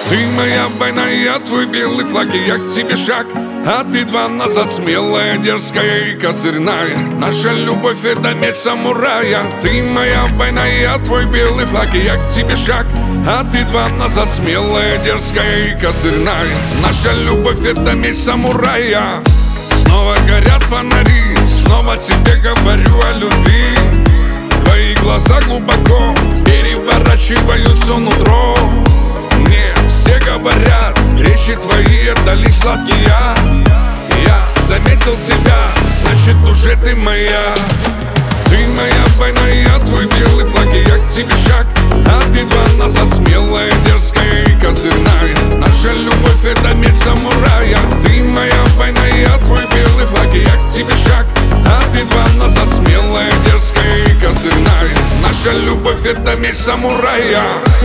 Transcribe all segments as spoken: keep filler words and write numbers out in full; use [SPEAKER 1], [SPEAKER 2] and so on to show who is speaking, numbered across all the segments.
[SPEAKER 1] Ты моя война, я твой белый флаг, и я к тебе шаг, а ты два назад. Смелая, дерзкая и козырная, наша любовь — это меч самурая. Ты моя война, я твой белый флаг, и я к тебе шаг, а ты два назад. Смелая, дерзкая и козырная, наша любовь — это меч самурая. Снова горят фонари, снова тебе говорю о любви. Твои глаза глубоко переворачивают все нутро. Мне все говорят, речи твои — это лишь сладкий яд. Я заметил тебя, значит уже ты моя. Ты моя война, я твой белый флаг, и я к тебе шаг, а ты два назад. Смелая, дерзкая и козырная, наша любовь — это меч самурая. Ты моя война, я твой белый флаг, и я к тебе шаг, а ты два назад. Смелая, дерзкая и козырная, наша любовь — это меч самурая.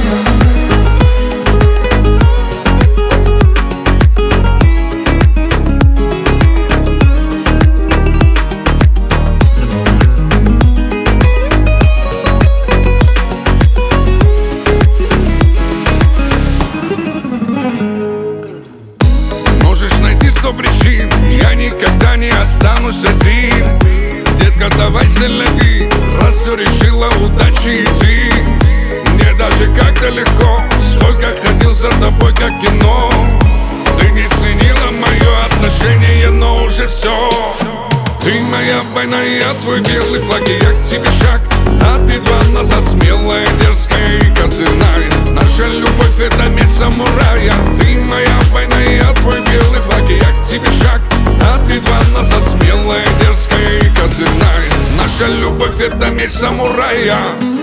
[SPEAKER 1] Сто причин, я никогда не останусь один. Детка, давай сильней, раз все решила, удачи иди. Мне даже как-то легко, столько ходил за тобой, как кино. Ты не ценила мое отношение, но уже все. Ты моя война, я твой белый флаг, и я к тебе шаг, а ты два назад. Смелая, дерзкая и козырная, наша любовь — это меч самурая. Ты моя война, я твой белый флаг, и я к тебе шаг, а ты два назад. Смелая, дерзкая и козырная, наша любовь — это меч самурая.